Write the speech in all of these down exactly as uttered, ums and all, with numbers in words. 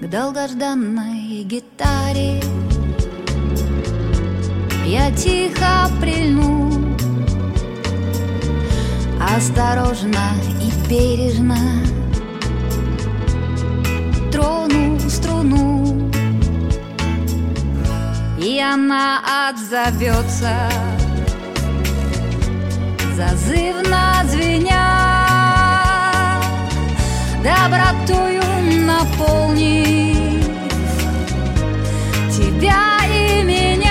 К долгожданной гитаре я тихо прильну, осторожно и бережно трону струну, и она отзовется, зазывно звеня, добротою наполнив тебя и меня.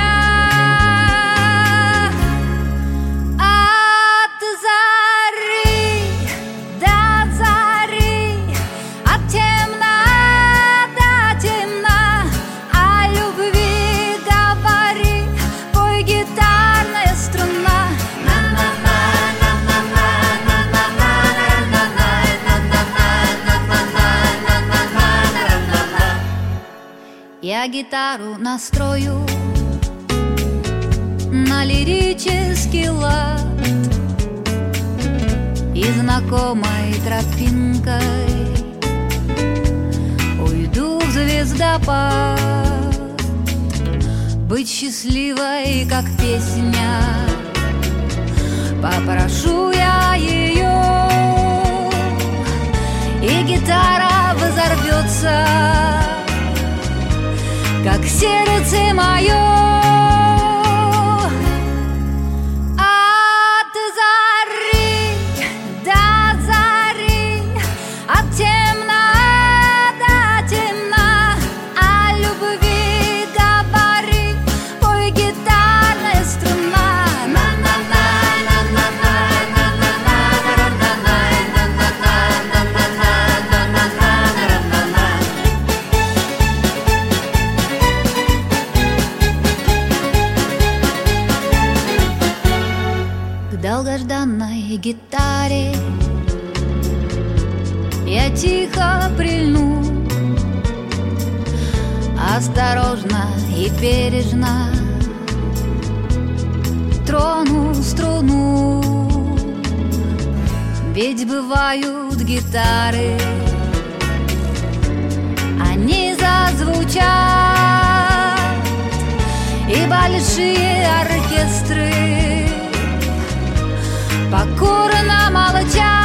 От зари до зари, от темна до темна, о любви говори, пой гитарная струна. Я гитару настрою на лирический лад, и знакомой тропинкой уйду в звездопад. Быть счастливой, как песня, попрошу я ее, и гитара взорвется, как сердце мое. От зари до зари, от темна до темна, о любви говори, пой гитарная струна. К долгожданной гитаре я тихо прильну, осторожно и бережно трону струну. Ведь бывают гитары, они зазвучат, и большие оркестры покорно молчат.